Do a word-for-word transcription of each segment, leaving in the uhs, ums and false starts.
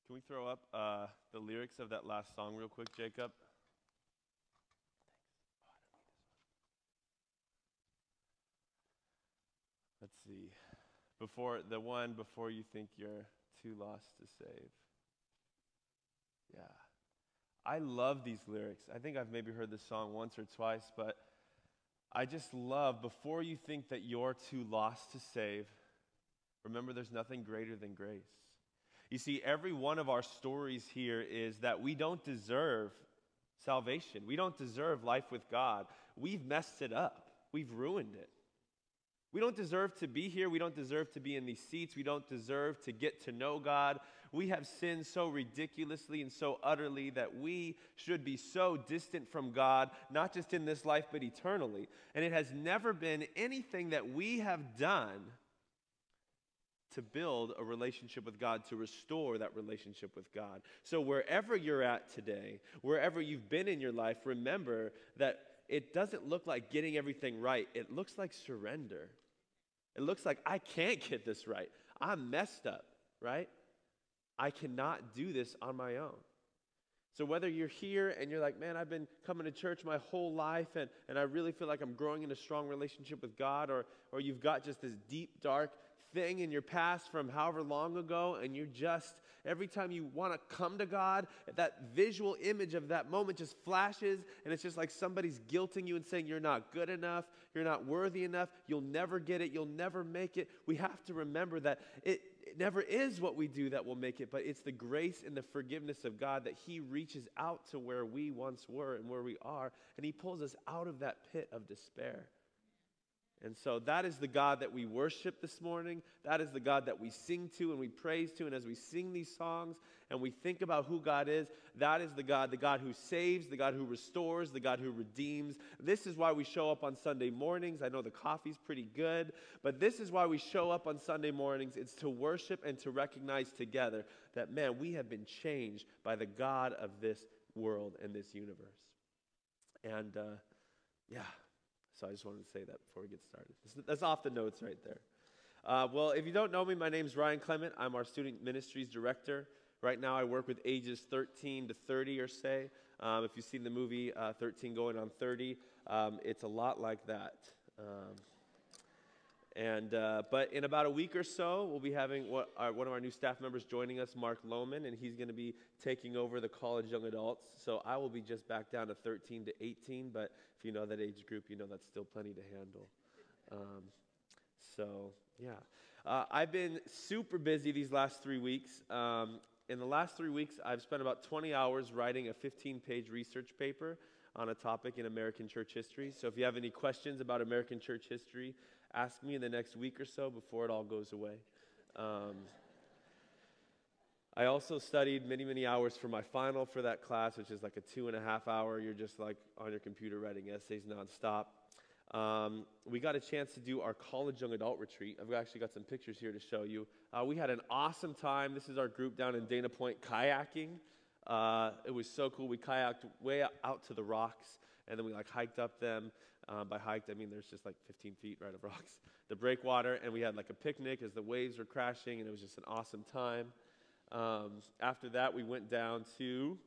Can we throw up uh, the lyrics of that last song real quick, Jacob? Let's see. Before the one before you think you're too lost to save. Yeah. I love these lyrics. I think I've maybe heard this song once or twice, but I just love before you think that you're too lost to save, remember there's nothing greater than grace. You see, every one of our stories here is that we don't deserve salvation. We don't deserve life with God. We've messed it up. We've ruined it. We don't deserve to be here. We don't deserve to be in these seats. We don't deserve to get to know God. We have sinned so ridiculously and so utterly that we should be so distant from God, not just in this life, but eternally. And it has never been anything that we have done to build a relationship with God, to restore that relationship with God. So wherever you're at today, wherever you've been in your life, remember that it doesn't look like getting everything right. It looks like surrender. It looks like I can't get this right. I'm messed up, right? I cannot do this on my own. So whether you're here and you're like, man, I've been coming to church my whole life and, and I really feel like I'm growing in a strong relationship with God, or, or you've got just this deep, dark thing in your past from however long ago, and you're just, every time you want to come to God, that visual image of that moment just flashes, and it's just like somebody's guilting you and saying you're not good enough, you're not worthy enough, you'll never get it, you'll never make it. We have to remember that it, it never is what we do that will make it, but it's the grace and the forgiveness of God that He reaches out to where we once were and where we are, and He pulls us out of that pit of despair. And so that is the God that we worship this morning. That is the God that we sing to and we praise to. And as we sing these songs and we think about who God is, that is the God, the God who saves, the God who restores, the God who redeems. This is why we show up on Sunday mornings. I know the coffee's pretty good, but this is why we show up on Sunday mornings. It's to worship and to recognize together that, man, we have been changed by the God of this world and this universe. And, uh, yeah. So I just wanted to say that before we get started. That's off the notes right there. Uh, well, if you don't know me, my name is Ryan Clement. I'm our Student Ministries Director. Right now I work with ages thirteen to thirty or say. Um, if you've seen the movie uh, thirteen going on thirty, um, it's a lot like that. Um, and uh, But in about a week or so, we'll be having what, our, one of our new staff members joining us, Mark Lohman, and he's going to be taking over the college young adults. So I will be just back down to thirteen to eighteen, but if you know that age group, you know that's still plenty to handle. Um, so, yeah. Uh, I've been super busy these last three weeks. Um, in the last three weeks, I've spent about twenty hours writing a fifteen-page research paper on a topic in American church history. So if you have any questions about American church history, ask me in the next week or so before it all goes away. Um, I also studied many, many hours for my final for that class, which is like a two and a half hour. You're just like on your computer writing essays nonstop. Um, we got a chance to do our college young adult retreat. I've actually got some pictures here to show you. Uh, we had an awesome time. This is our group down in Dana Point kayaking. Uh, it was so cool. We kayaked way out to the rocks, and then we like hiked up them. Um, by hiked, I mean there's just like fifteen feet right of rocks, the breakwater, and we had like a picnic as the waves were crashing, and it was just an awesome time. Um, after that, we went down to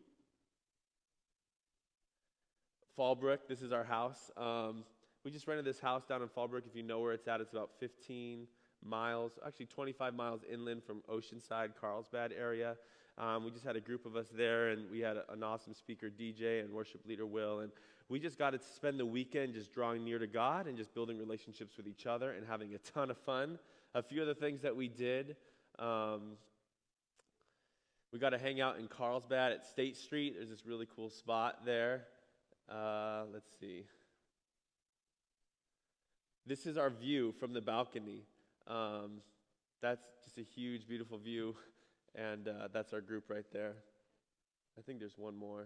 Fallbrook. This is our house. Um, we just rented this house down in Fallbrook. If you know where it's at, it's about fifteen miles, actually twenty-five miles inland from Oceanside, Carlsbad area. Um, we just had a group of us there, and we had a, an awesome speaker, D J, and worship leader, Will, and we just got to spend the weekend just drawing near to God and just building relationships with each other and having a ton of fun. A few of the things that we did, um, we got to hang out in Carlsbad at State Street. There's this really cool spot there. Uh, let's see. This is our view from the balcony. Um, that's just a huge, beautiful view. And uh, that's our group right there. I think there's one more.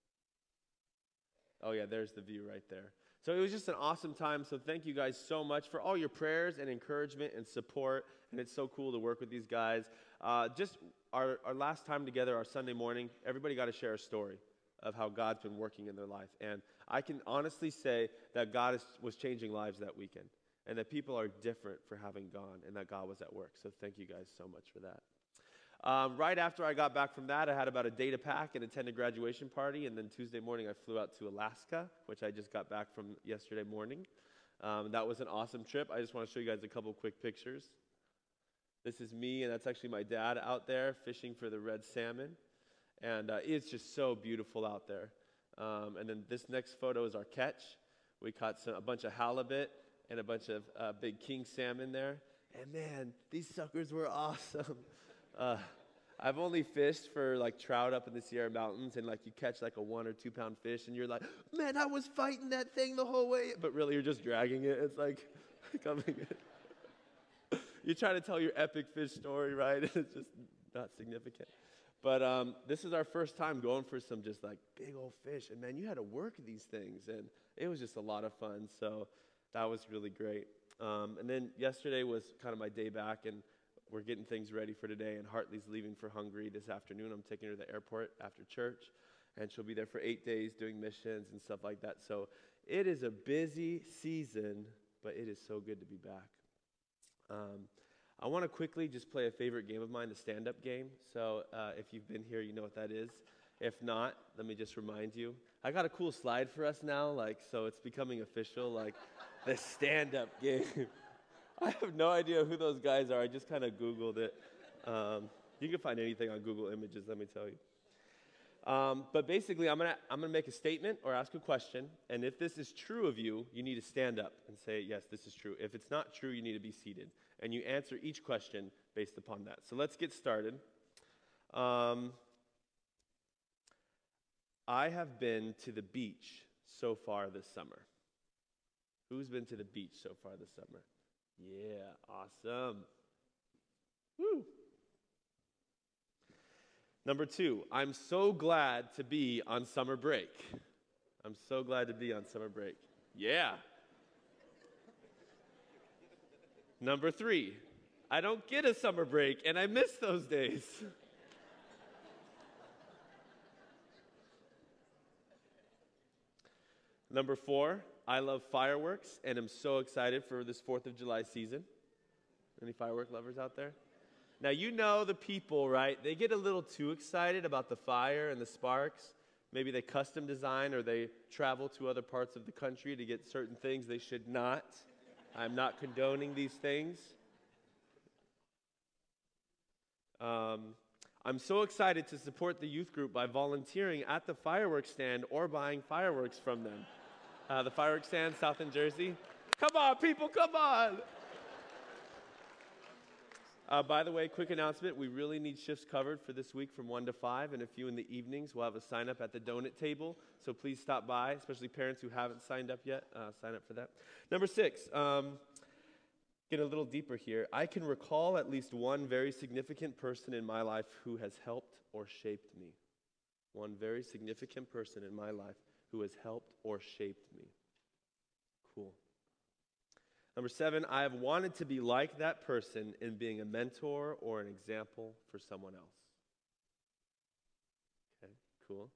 Oh, yeah, there's the view right there. So it was just an awesome time. So thank you guys so much for all your prayers and encouragement and support. And it's so cool to work with these guys. Uh, just our, our last time together, our Sunday morning, everybody got to share a story of how God's been working in their life. And I can honestly say that God is, was changing lives that weekend. And that people are different for having gone and that God was at work. So thank you guys so much for that. Um, right after I got back from that, I had about a day to pack and attend a graduation party, and then Tuesday morning I flew out to Alaska, which I just got back from yesterday morning. Um, that was an awesome trip. I just want to show you guys a couple quick pictures. This is me, and that's actually my dad out there fishing for the red salmon, and uh, it's just so beautiful out there. Um, and then this next photo is our catch. We caught some, a bunch of halibut and a bunch of uh, big king salmon there, and man, these suckers were awesome. Uh, I've only fished for like trout up in the Sierra Mountains, and like you catch like a one or two pound fish, and you're like, man, I was fighting that thing the whole way, but really you're just dragging it. It's like coming in. You try to tell your epic fish story, right? It's just not significant. But um, this is our first time going for some just like big old fish, and man, you had to work these things, and it was just a lot of fun. So that was really great. Um, and then yesterday was kind of my day back, and we're getting things ready for today, and Hartley's leaving for Hungary this afternoon. I'm taking her to the airport after church, and she'll be there for eight days doing missions and stuff like that. So it is a busy season, but it is so good to be back. Um, I want to quickly just play a favorite game of mine, the stand-up game. So uh, if you've been here, you know what that is. If not, let me just remind you. I got a cool slide for us now, like so it's becoming official, like the stand-up game. I have no idea who those guys are. I just kind of Googled it. Um, you can find anything on Google Images, let me tell you. Um, but basically, I'm going to I'm gonna make a statement or ask a question, and if this is true of you, you need to stand up and say, yes, this is true. If it's not true, you need to be seated. And you answer each question based upon that. So let's get started. Um, I have been to the beach so far this summer. Who's been to the beach so far this summer? Yeah, awesome. Woo. Number two, I'm so glad to be on summer break. I'm so glad to be on summer break. Yeah. Number three, I don't get a summer break, and I miss those days. Number four, I love fireworks, and I'm so excited for this fourth of July season. Any firework lovers out there? Now, you know the people, right? They get a little too excited about the fire and the sparks. Maybe they custom design or they travel to other parts of the country to get certain things they should not. I'm not condoning these things. Um, I'm so excited to support the youth group by volunteering at the fireworks stand or buying fireworks from them. Uh, the fireworks stand, South in Jersey. Come on, people, come on. Uh, by the way, quick announcement, we really need shifts covered for this week from one to five, and a few in the evenings. We'll have a sign-up at the donut table, so please stop by, especially parents who haven't signed up yet. Uh, sign up for that. Number six, um, get a little deeper here. I can recall at least one very significant person in my life who has helped or shaped me. One very significant person in my life who has helped or shaped me. Cool. Number seven, I have wanted to be like that person in being a mentor or an example for someone else. Okay, cool.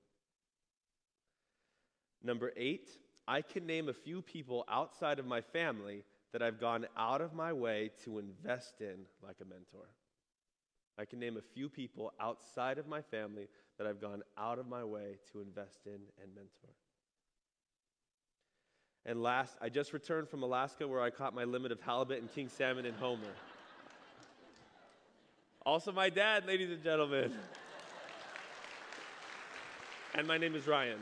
Number eight, I can name a few people outside of my family that I've gone out of my way to invest in like a mentor. I can name a few people outside of my family that I've gone out of my way to invest in and mentor. And last, I just returned from Alaska where I caught my limit of halibut and king salmon in Homer. Also my dad, ladies and gentlemen. And my name is Ryan.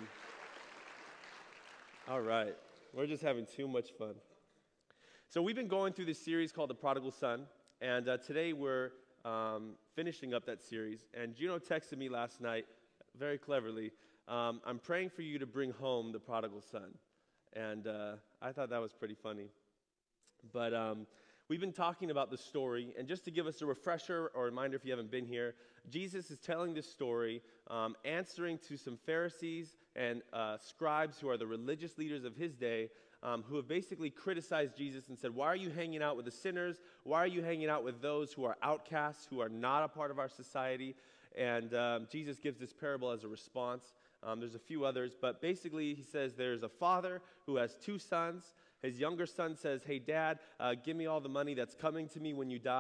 All right, we're just having too much fun. So we've been going through this series called The Prodigal Son, and uh, today we're um, finishing up that series. And Juno texted me last night, very cleverly, um, I'm praying for you to bring home the prodigal son. And uh, I thought that was pretty funny. But um, we've been talking about the story, and just to give us a refresher or reminder if you haven't been here, Jesus is telling this story, um, answering to some Pharisees and uh, scribes who are the religious leaders of his day, um, who have basically criticized Jesus and said, why are you hanging out with the sinners? Why are you hanging out with those who are outcasts, who are not a part of our society? And um, Jesus gives this parable as a response. Um, there's a few others, but basically he says there's a father who has two sons. His younger son says, hey, Dad, uh, give me all the money that's coming to me when you die.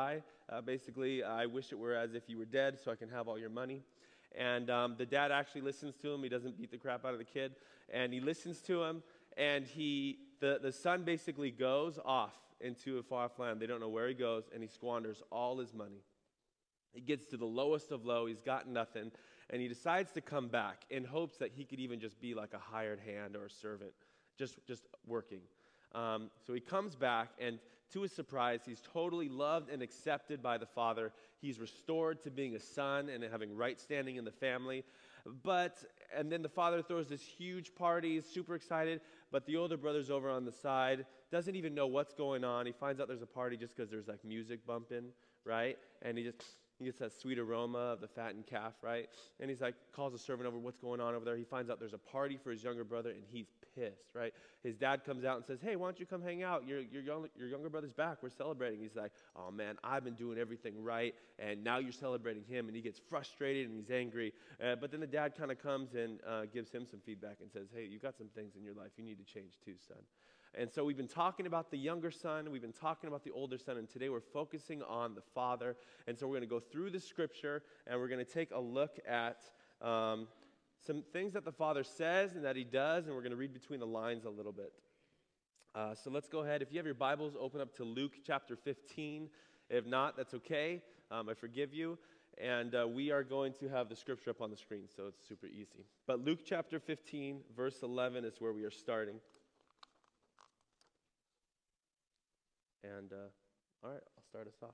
Uh, basically, I wish it were as if you were dead so I can have all your money. And um, the dad actually listens to him. He doesn't beat the crap out of the kid. And he listens to him, and he the, the son basically goes off into a far-off land. They don't know where he goes, and he squanders all his money. He gets to the lowest of low. He's got nothing, and he decides to come back in hopes that he could even just be like a hired hand or a servant, just, just working. Um, so he comes back, and to his surprise, he's totally loved and accepted by the father. He's restored to being a son and having right standing in the family. But, and then the father throws this huge party, he's super excited, but the older brother's over on the side, doesn't even know what's going on. He finds out there's a party just because there's like music bumping, right? And he just, he gets that sweet aroma of the fattened calf, right? And he's like, calls a servant over, what's going on over there? He finds out there's a party for his younger brother, and he's pissed, right? His dad comes out and says, hey, why don't you come hang out? Your, your, young, your younger brother's back. We're celebrating. He's like, oh, man, I've been doing everything right, and now you're celebrating him. And he gets frustrated, and he's angry. Uh, but then the dad kind of comes and uh, gives him some feedback and says, hey, you've got some things in your life you need to change too, son. And so we've been talking about the younger son, we've been talking about the older son, and today we're focusing on the father. And so we're going to go through the scripture, and we're going to take a look at um, some things that the father says and that he does, and we're going to read between the lines a little bit. Uh, so let's go ahead. If you have your Bibles, open up to Luke chapter fifteen. If not, that's okay. Um, I forgive you. And uh, we are going to have the scripture up on the screen, so it's super easy. But Luke chapter fifteen, verse eleven is where we are starting. And, uh, all right, I'll start us off.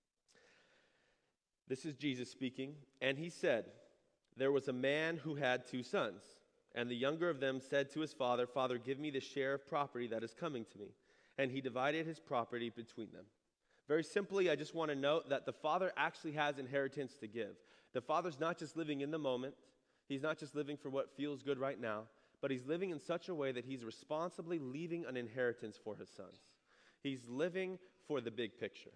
This is Jesus speaking. And he said, there was a man who had two sons. And the younger of them said to his father, Father, give me the share of property that is coming to me. And he divided his property between them. Very simply, I just want to note that the father actually has inheritance to give. The father's not just living in the moment. He's not just living for what feels good right now. But he's living in such a way that he's responsibly leaving an inheritance for his sons. He's living for the big picture.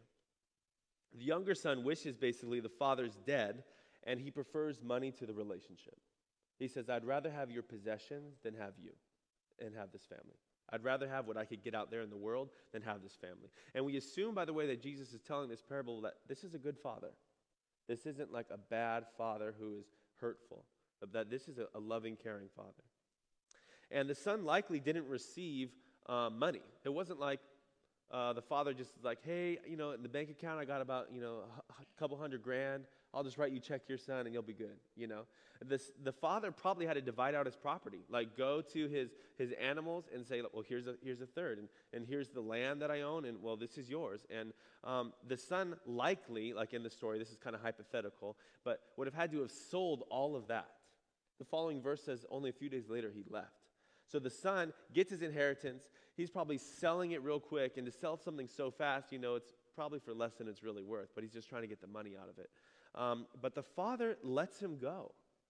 The younger son wishes basically the father's dead, and he prefers money to the relationship. He says, I'd rather have your possessions than have you and have this family. I'd rather have what I could get out there in the world than have this family. And we assume, by the way, that Jesus is telling this parable that this is a good father. This isn't like a bad father who is hurtful, but that this is a, a loving, caring father. And the son likely didn't receive uh, money. It wasn't like, Uh, the father just is like, hey, you know, in the bank account I got about, you know, a couple hundred grand. I'll just write you check your son and you'll be good, you know. This, the father probably had to divide out his property, like go to his his animals and say, well, here's a here's a third, and, and here's the land that I own, and well, this is yours. And um, the son likely, like in the story, this is kind of hypothetical, but would have had to have sold all of that. The following verse says only a few days later he left. So the son gets his inheritance. He's probably selling it real quick. And to sell something so fast, you know, it's probably for less than it's really worth. But he's just trying to get the money out of it. Um, but the father lets him go.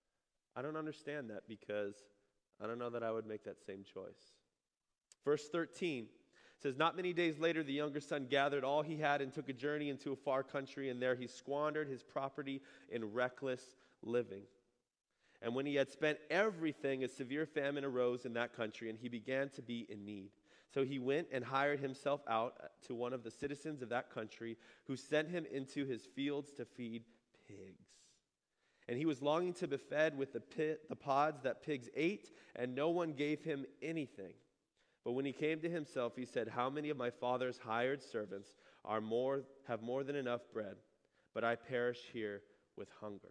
I don't understand that because I don't know that I would make that same choice. Verse thirteen says, not many days later, the younger son gathered all he had and took a journey into a far country. And there he squandered his property in reckless living. And when he had spent everything, a severe famine arose in that country, and he began to be in need. So he went and hired himself out to one of the citizens of that country, who sent him into his fields to feed pigs. And he was longing to be fed with the, pit, the pods that pigs ate, and no one gave him anything. But when he came to himself, he said, how many of my father's hired servants are more have more than enough bread, but I perish here with hunger.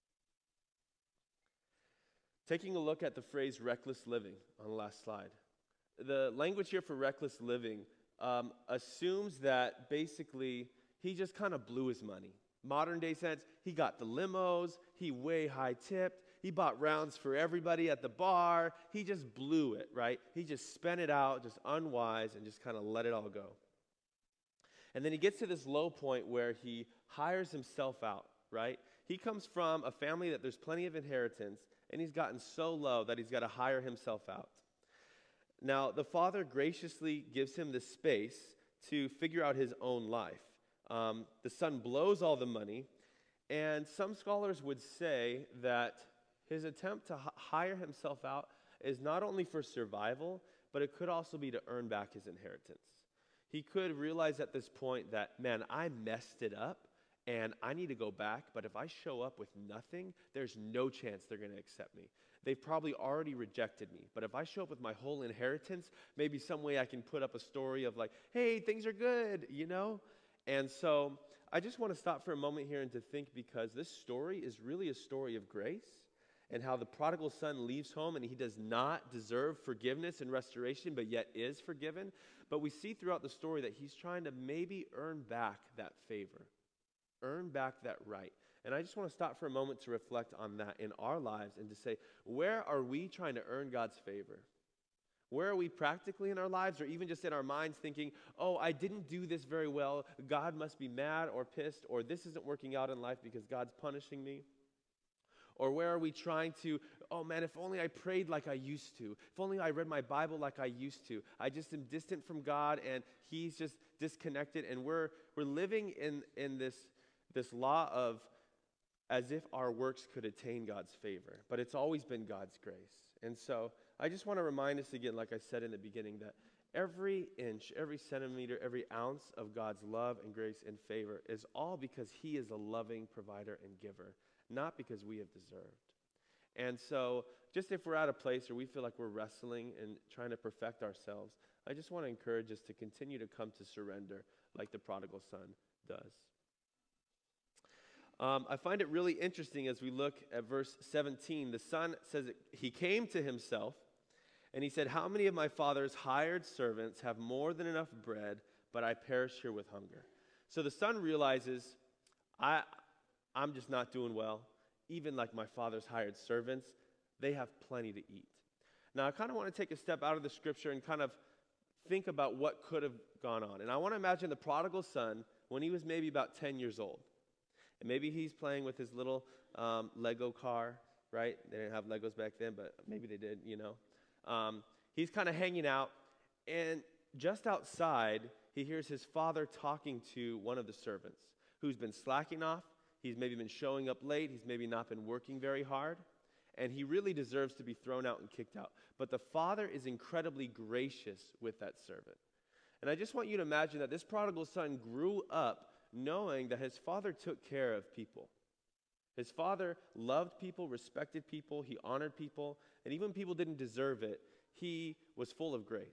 Taking a look at the phrase reckless living on the last slide. The language here for reckless living um, assumes that basically he just kind of blew his money. Modern day sense, he got the limos, he way high tipped, he bought rounds for everybody at the bar, he just blew it, right? He just spent it out, just unwise, and just kind of let it all go. And then he gets to this low point where he hires himself out, right? He comes from a family that there's plenty of inheritance, and he's gotten so low that he's got to hire himself out. Now, the father graciously gives him the space to figure out his own life. Um, the son blows all the money, and some scholars would say that his attempt to h- hire himself out is not only for survival, but it could also be to earn back his inheritance. He could realize at this point that, man, I messed it up, and I need to go back, but if I show up with nothing, there's no chance they're going to accept me. They've probably already rejected me, but if I show up with my whole inheritance, maybe some way I can put up a story of like, hey, things are good, you know? And so I just want to stop for a moment here and to think, because this story is really a story of grace and how the prodigal son leaves home and he does not deserve forgiveness and restoration, but yet is forgiven. But we see throughout the story that he's trying to maybe earn back that favor, earn back that right. And I just want to stop for a moment to reflect on that in our lives and to say, where are we trying to earn God's favor? Where are we practically in our lives, or even just in our minds thinking, oh, I didn't do this very well. God must be mad or pissed, or this isn't working out in life because God's punishing me. Or where are we trying to, oh man, if only I prayed like I used to. If only I read my Bible like I used to. I just am distant from God and he's just disconnected. And we're we're living in, in this, this law of as if our works could attain God's favor. But it's always been God's grace. And so I just want to remind us again, like I said in the beginning, that every inch, every centimeter, every ounce of God's love and grace and favor is all because he is a loving provider and giver, not because we have deserved. And so just if we're at a place where we feel like we're wrestling and trying to perfect ourselves, I just want to encourage us to continue to come to surrender like the prodigal son does. Um, I find it really interesting as we look at verse seventeen. The son says that he came to himself and he said, how many of my father's hired servants have more than enough bread, but I perish here with hunger? So the son realizes, I, I'm just not doing well. Even like my father's hired servants, they have plenty to eat. Now, I kind of want to take a step out of the scripture and kind of think about what could have gone on. And I want to imagine the prodigal son when he was maybe about ten years old. And maybe he's playing with his little um, Lego car, right? They didn't have Legos back then, but maybe they did, you know. Um, he's kind of hanging out, and just outside, he hears his father talking to one of the servants who's been slacking off. He's maybe been showing up late. He's maybe not been working very hard. And he really deserves to be thrown out and kicked out. But the father is incredibly gracious with that servant. And I just want you to imagine that this prodigal son grew up knowing that his father took care of people. His father loved people, respected people, he honored people, and even when people didn't deserve it, he was full of grace.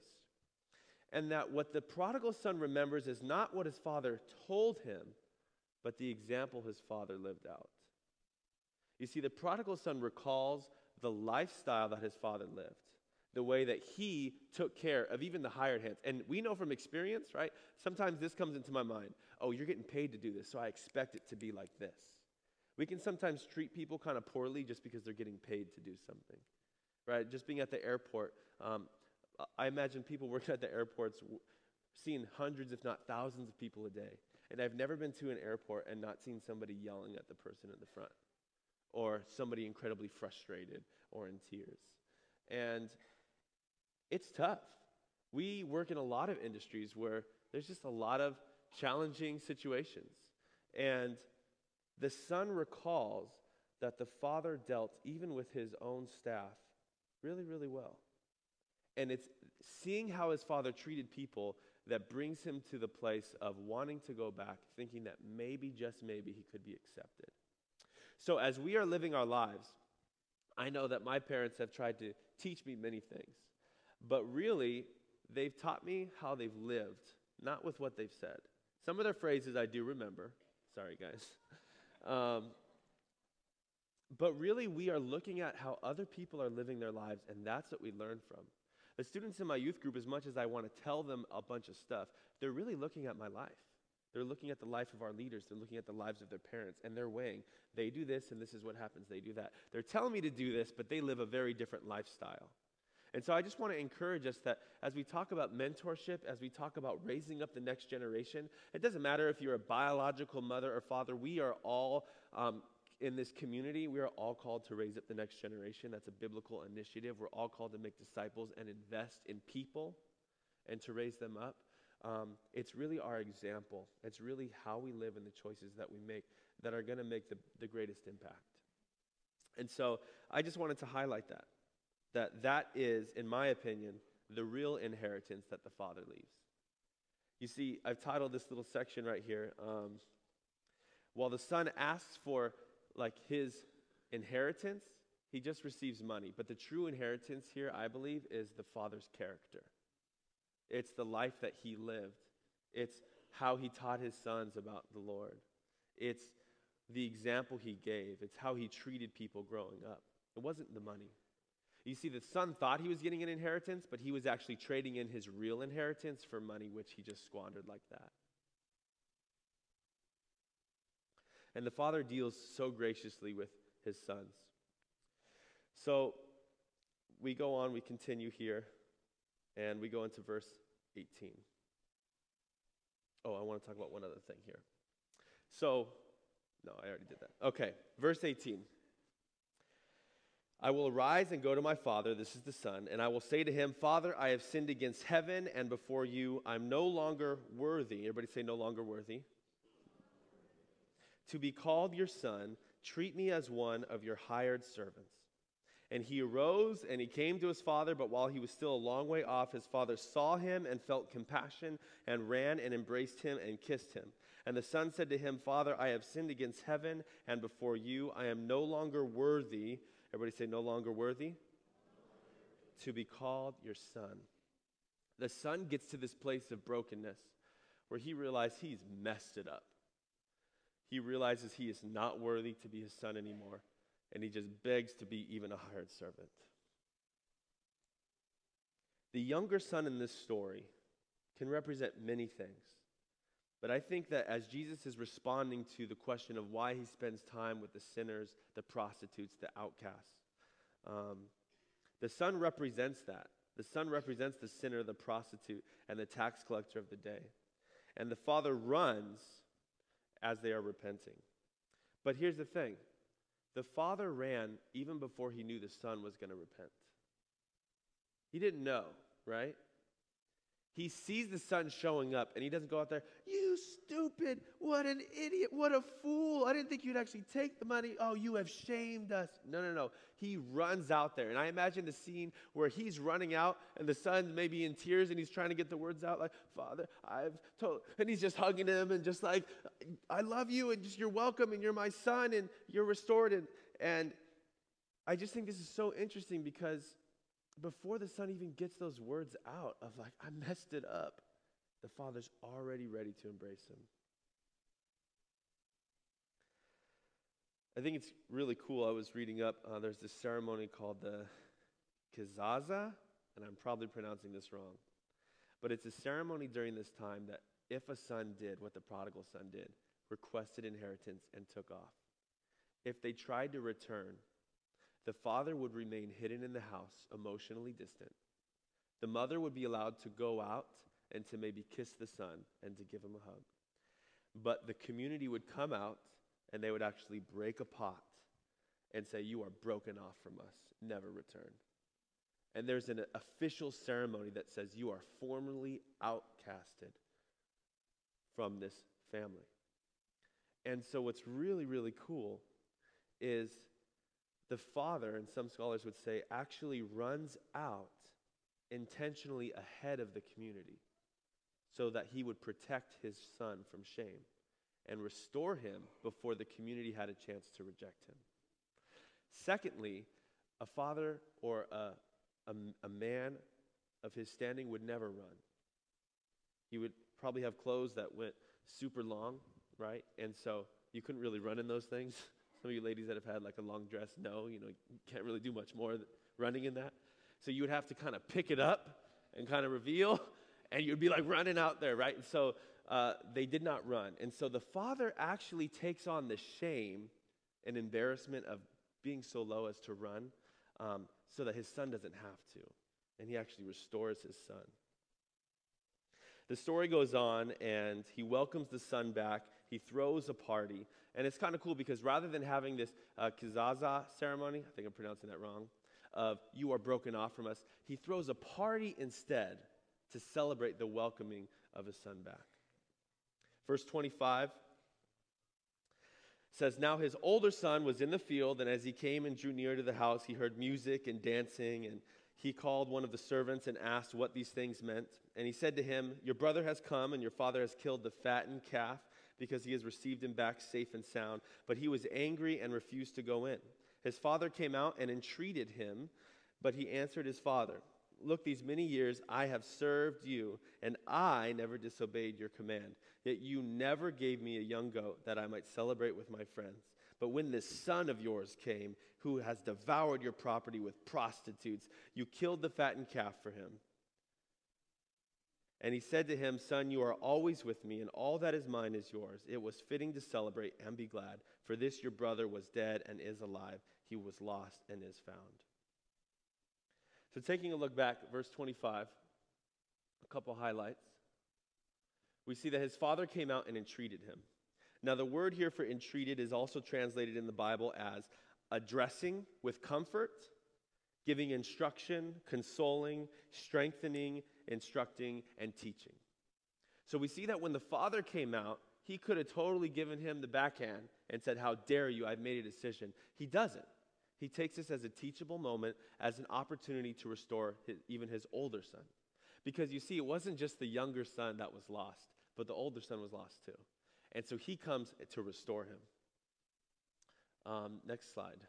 And that what the prodigal son remembers is not what his father told him, but the example his father lived out. You see, the prodigal son recalls the lifestyle that his father lived, the way that he took care of even the hired hands. And we know from experience, right? Sometimes this comes into my mind. Oh, you're getting paid to do this, so I expect it to be like this. We can sometimes treat people kind of poorly just because they're getting paid to do something, right? Just being at the airport, um, I imagine people working at the airports seeing hundreds, if not thousands of people a day. And I've never been to an airport and not seen somebody yelling at the person in the front, or somebody incredibly frustrated or in tears. And it's tough. We work in a lot of industries where there's just a lot of challenging situations. And the son recalls that the father dealt even with his own staff really, really well. And it's seeing how his father treated people that brings him to the place of wanting to go back, thinking that maybe, just maybe, he could be accepted. So as we are living our lives, I know that my parents have tried to teach me many things, but really, they've taught me how they've lived, not with what they've said. Some of their phrases I do remember. Sorry, guys. Um, but really, we are looking at how other people are living their lives, and that's what we learn from. The students in my youth group, as much as I want to tell them a bunch of stuff, they're really looking at my life. They're looking at the life of our leaders. They're looking at the lives of their parents, and they're weighing, they do this, and this is what happens. They do that. They're telling me to do this, but they live a very different lifestyle. And so I just want to encourage us that as we talk about mentorship, as we talk about raising up the next generation, it doesn't matter if you're a biological mother or father. We are all, um, in this community, we are all called to raise up the next generation. That's a biblical initiative. We're all called to make disciples and invest in people and to raise them up. Um, it's really our example. It's really how we live and the choices that we make that are going to make the, the greatest impact. And so I just wanted to highlight that. That that is, in my opinion, the real inheritance that the Father leaves. You see, I've titled this little section right here, um, while the son asks for like his inheritance, he just receives money. But the true inheritance here, I believe, is the father's character. It's the life that he lived. It's how he taught his sons about the Lord. It's the example he gave. It's how he treated people growing up. It wasn't the money. You see, the son thought he was getting an inheritance, but he was actually trading in his real inheritance for money, which he just squandered like that. And the father deals so graciously with his sons. So we go on, we continue here, and we go into verse eighteen. Oh, I want to talk about one other thing here. So, no, I already did that. Okay, verse eighteen. I will arise and go to my father, this is the son, and I will say to him, Father, I have sinned against heaven and before you. I'm no longer worthy. Everybody say no longer worthy. To be called your son. Treat me as one of your hired servants. And he arose and he came to his father, but while he was still a long way off, his father saw him and felt compassion and ran and embraced him and kissed him. And the son said to him, Father, I have sinned against heaven and before you. I am no longer worthy. Everybody say no longer worthy. To be called your son. The son gets to this place of brokenness where he realizes he's messed it up. He realizes he is not worthy to be his son anymore. And he just begs to be even a hired servant. The younger son in this story can represent many things. But I think that as Jesus is responding to the question of why he spends time with the sinners, the prostitutes, the outcasts, um, the son represents that. The son represents the sinner, the prostitute, and the tax collector of the day. And the father runs as they are repenting. But here's the thing. The father ran even before he knew the son was going to repent. He didn't know, right? He sees the son showing up, and he doesn't go out there, you stupid, what an idiot, what a fool. I didn't think you'd actually take the money. Oh, you have shamed us. No, no, no. He runs out there. And I imagine the scene where he's running out, and the son's maybe in tears, and he's trying to get the words out like, Father, I've told, and he's just hugging him, and just like, I love you, and just you're welcome, and you're my son, and you're restored. And, and I just think this is so interesting because before the son even gets those words out of like, I messed it up, the father's already ready to embrace him. I think it's really cool. I was reading up, uh, there's this ceremony called the Kizaza, and I'm probably pronouncing this wrong. But it's a ceremony during this time that if a son did what the prodigal son did, requested inheritance and took off, if they tried to return, the father would remain hidden in the house, emotionally distant. The mother would be allowed to go out and to maybe kiss the son and to give him a hug. But the community would come out and they would actually break a pot and say, you are broken off from us, never return. And there's an official ceremony that says you are formally outcasted from this family. And so what's really, really cool is the father, and some scholars would say, actually runs out intentionally ahead of the community so that he would protect his son from shame and restore him before the community had a chance to reject him. Secondly, a father or a, a, a man of his standing would never run. He would probably have clothes that went super long, right? And so you couldn't really run in those things. Some of you ladies that have had like a long dress know, you know, you can't really do much more running in that. So you would have to kind of pick it up and kind of reveal, and you'd be like running out there, right? And so uh, they did not run. And so the father actually takes on the shame and embarrassment of being so low as to run um, so that his son doesn't have to. And he actually restores his son. The story goes on, and he welcomes the son back. He throws a party. And it's kind of cool because rather than having this uh, kizaza ceremony, I think I'm pronouncing that wrong, of you are broken off from us, he throws a party instead to celebrate the welcoming of his son back. Verse twenty-five says, now his older son was in the field, and as he came and drew near to the house, he heard music and dancing, and he called one of the servants and asked what these things meant. And he said to him, your brother has come, and your father has killed the fattened calf because he has received him back safe and sound. But he was angry and refused to go in. His father came out and entreated him, but he answered his father, 'Look, these many years I have served you, and I never disobeyed your command. Yet you never gave me a young goat that I might celebrate with my friends. But when this son of yours came, who has devoured your property with prostitutes, you killed the fattened calf for him.' And he said to him, 'Son, you are always with me, and all that is mine is yours. It was fitting to celebrate and be glad. For this your brother was dead and is alive. He was lost and is found.'" So taking a look back, verse twenty-five, a couple highlights. We see that his father came out and entreated him. Now the word here for entreated is also translated in the Bible as addressing with comfort, giving instruction, consoling, strengthening, instructing, and teaching. So we see that when the father came out, he could have totally given him the backhand and said, "How dare you, I've made a decision." He doesn't. He takes this as a teachable moment, as an opportunity to restore his, even his older son. Because you see, it wasn't just the younger son that was lost, but the older son was lost too. And so he comes to restore him. Um, next slide.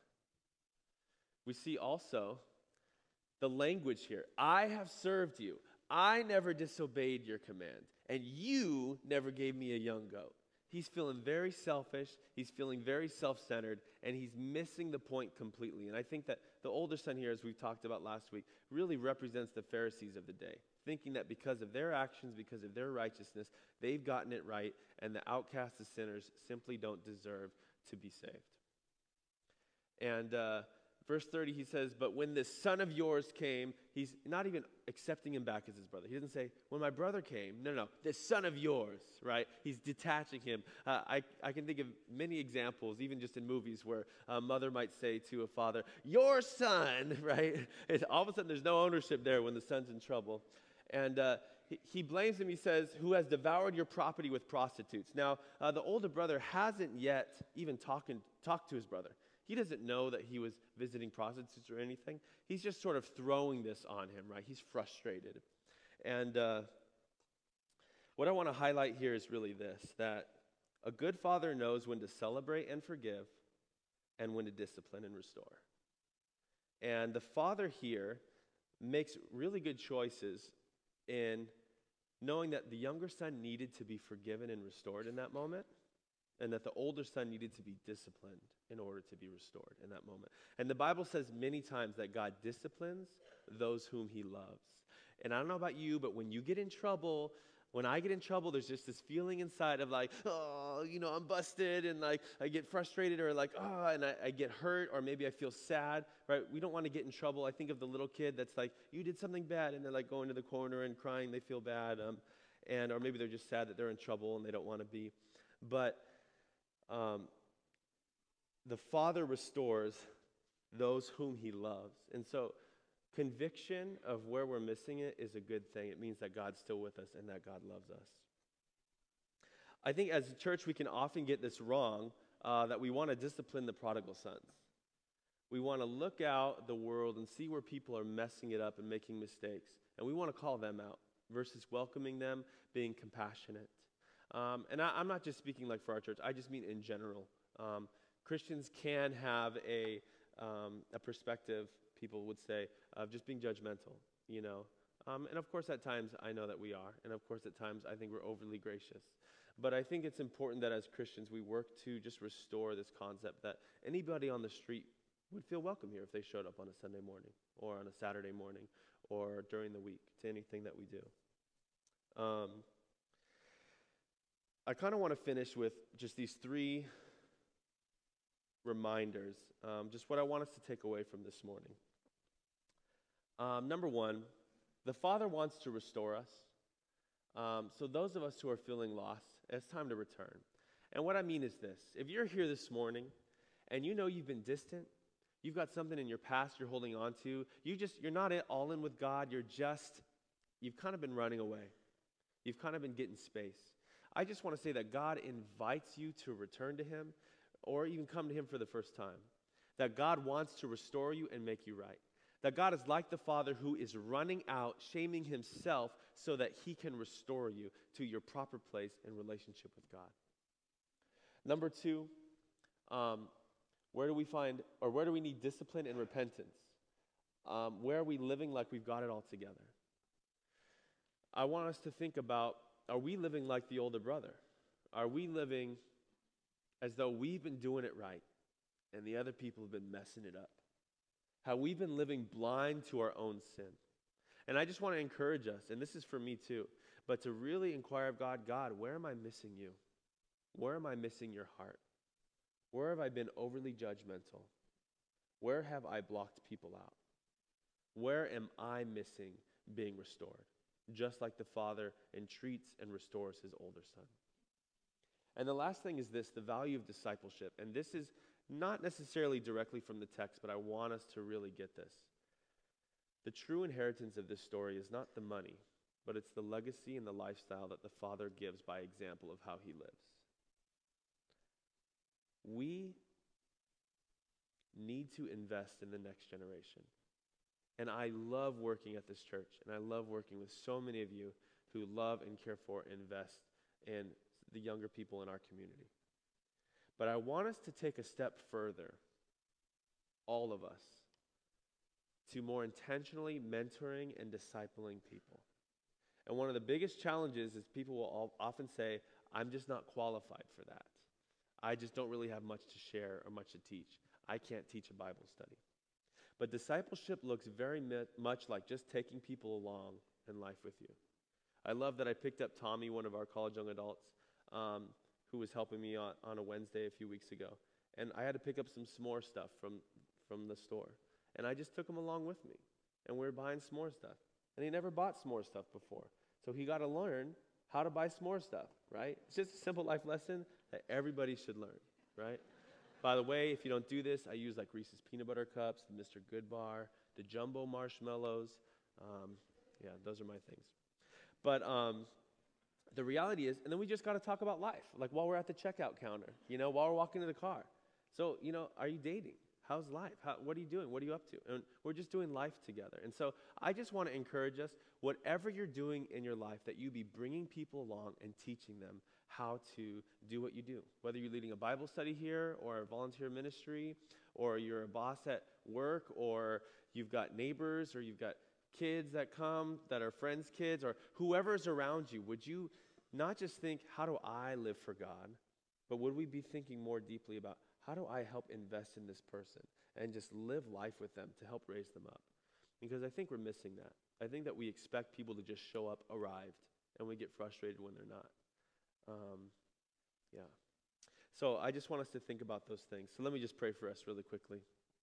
We see also the language here. "I have served you. I never disobeyed your command, and you never gave me a young goat." He's feeling very selfish, he's feeling very self-centered, and he's missing the point completely. And I think that the older son here, as we talked about last week, really represents the Pharisees of the day, thinking that because of their actions, because of their righteousness, they've gotten it right, and the outcasts, the sinners, simply don't deserve to be saved. And uh, verse thirty, he says, "But when this son of yours came," he's not even accepting him back as his brother. He doesn't say, "When my brother came." No, no, "this son of yours," right? He's detaching him. Uh, I, I can think of many examples, even just in movies, where a mother might say to a father, "Your son," right? It's, all of a sudden, there's no ownership there when the son's in trouble. And uh, he, he blames him, he says, "Who has devoured your property with prostitutes." Now, uh, the older brother hasn't yet even talking, talked to his brother. He doesn't know that he was visiting prostitutes or anything. He's just sort of throwing this on him, right? He's frustrated. And uh, what I want to highlight here is really this, that a good father knows when to celebrate and forgive and when to discipline and restore. And the father here makes really good choices in knowing that the younger son needed to be forgiven and restored in that moment, and that the older son needed to be disciplined in order to be restored in that moment. And the Bible says many times that God disciplines those whom he loves. And I don't know about you, but when you get in trouble, when I get in trouble, there's just this feeling inside of like, oh, you know, I'm busted, and like I get frustrated, or like, oh, and I, I get hurt, or maybe I feel sad, right? We don't want to get in trouble. I think of the little kid that's like, you did something bad, and they're like going to the corner and crying, they feel bad, um, and or maybe they're just sad that they're in trouble and they don't want to be. But Um, the Father restores those whom he loves. And so conviction of where we're missing it is a good thing. It means that God's still with us and that God loves us. I think as a church we can often get this wrong, uh, that we want to discipline the prodigal sons. We want to look out the world and see where people are messing it up and making mistakes. And we want to call them out versus welcoming them, being compassionate. Um, and I, I'm not just speaking like for our church. I just mean in general. Um, Christians can have a um, a perspective, people would say, of just being judgmental, you know. Um, and of course, at times, I know that we are. And of course, at times, I think we're overly gracious. But I think it's important that as Christians, we work to just restore this concept that anybody on the street would feel welcome here if they showed up on a Sunday morning or on a Saturday morning or during the week to anything that we do. Um, I kind of want to finish with just these three reminders, um, just what I want us to take away from this morning. Um, number one, the Father wants to restore us. Um, so those of us who are feeling lost, it's time to return. And what I mean is this. If you're here this morning and you know you've been distant, you've got something in your past you're holding on to, you just, you're not all in with God, you're just, you've kind of been running away. You've kind of been getting space. I just want to say that God invites you to return to him or even come to him for the first time. That God wants to restore you and make you right. That God is like the Father who is running out, shaming himself so that he can restore you to your proper place in relationship with God. Number two, um, where do we find, or where do we need discipline and repentance? Um, where are we living like we've got it all together? I want us to think about, are we living like the older brother? Are we living as though we've been doing it right and the other people have been messing it up? Have we been living blind to our own sin? And I just want to encourage us, and this is for me too, but to really inquire of God, God, where am I missing you? Where am I missing your heart? Where have I been overly judgmental? Where have I blocked people out? Where am I missing being restored? Just like the Father entreats and restores his older son. And the last thing is this, the value of discipleship. And this is not necessarily directly from the text, but I want us to really get this. The true inheritance of this story is not the money, but it's the legacy and the lifestyle that the Father gives by example of how he lives. We need to invest in the next generation. And I love working at this church, and I love working with so many of you who love and care for and invest in the younger people in our community. But I want us to take a step further, all of us, to more intentionally mentoring and discipling people. And one of the biggest challenges is people will all often say, I'm just not qualified for that. I just don't really have much to share or much to teach. I can't teach a Bible study. But discipleship looks very much like just taking people along in life with you. I love that I picked up Tommy, one of our college young adults, um, who was helping me on, on a Wednesday a few weeks ago. And I had to pick up some s'more stuff from, from the store. And I just took him along with me. And we were buying s'more stuff. And he never bought s'more stuff before. So he got to learn how to buy s'more stuff, right? It's just a simple life lesson that everybody should learn, right? By the way, if you don't do this, I use like Reese's peanut butter cups, the Mister Good Bar, the jumbo marshmallows. Um, yeah, those are my things. But um, the reality is, and then we just got to talk about life, like while we're at the checkout counter, you know, while we're walking to the car. So, you know, are you dating? How's life? How, what are you doing? What are you up to? And we're just doing life together. And so I just want to encourage us, whatever you're doing in your life, that you be bringing people along and teaching them how to do what you do. Whether you're leading a Bible study here or a volunteer ministry, or you're a boss at work, or you've got neighbors, or you've got kids that come that are friends' kids, or whoever's around you, would you not just think, how do I live for God, but would we be thinking more deeply about, how do I help invest in this person and just live life with them to help raise them up? Because I think we're missing that. I think that we expect people to just show up arrived, and we get frustrated when they're not. Um, yeah. So I just want us to think about those things. So let me just pray for us really quickly.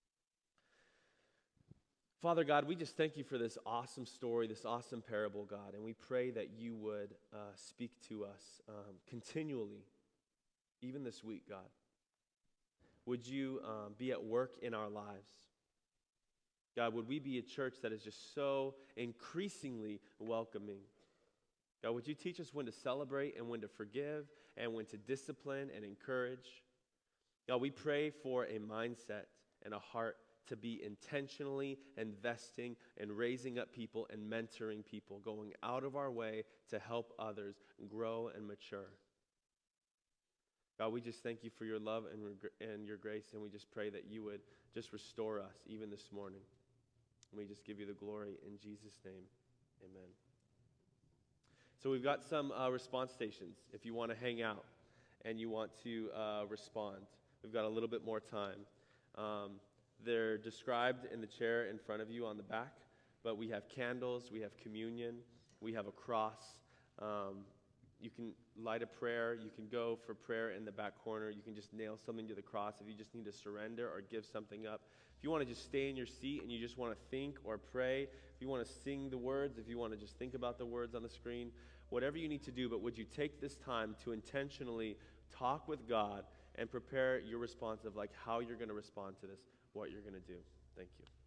Father God, we just thank you for this awesome story, this awesome parable, God, and we pray that you would uh, speak to us um, continually, even this week, God. Would you um, be at work in our lives? God, would we be a church that is just so increasingly welcoming? God, would you teach us when to celebrate and when to forgive and when to discipline and encourage? God, we pray for a mindset and a heart to be intentionally investing and raising up people and mentoring people, going out of our way to help others grow and mature. God, we just thank you for your love and, reg- and your grace, and we just pray that you would just restore us even this morning. And we just give you the glory in Jesus' name. Amen. So we've got some uh, response stations if you want to hang out and you want to uh, respond. We've got a little bit more time. Um, they're described in the chair in front of you on the back, but we have candles, we have communion, we have a cross. Um, you can light a prayer. You can go for prayer in the back corner. You can just nail something to the cross if you just need to surrender or give something up. If you want to just stay in your seat and you just want to think or pray, if you want to sing the words, if you want to just think about the words on the screen, whatever you need to do, but would you take this time to intentionally talk with God and prepare your response of like how you're going to respond to this, what you're going to do. Thank you.